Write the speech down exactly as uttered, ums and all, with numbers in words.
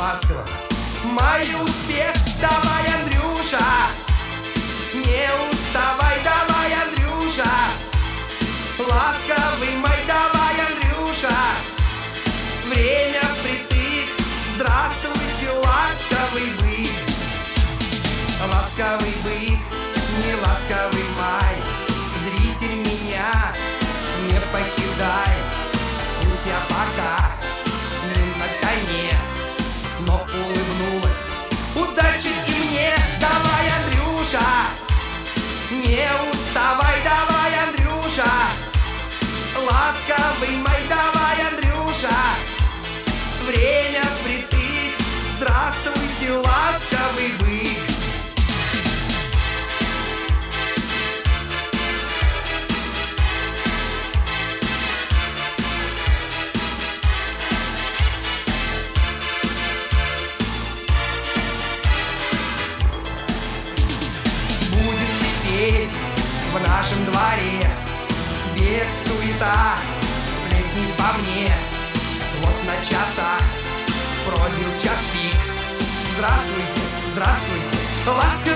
ласково. Мой успех, давай, Андрюша, не уставай, давай, Андрюша, ласковый мой, давай, Андрюша, время впритык, здравствуйте, ласковый бык. Ласковый бык, не ласковый май, зритель меня не покидай. Будь я пока не на коне, но улыбнулась удачи и мне. Давай, Андрюша, не уставай, давай, Андрюша, ласковый мой, давай, Андрюша, время впритык, здравствуйте, ласковый бык. В нашем дворе бег, суета, сплетни по мне. Вот на часах пробил час пик. Здравствуйте, здравствуйте, ласковый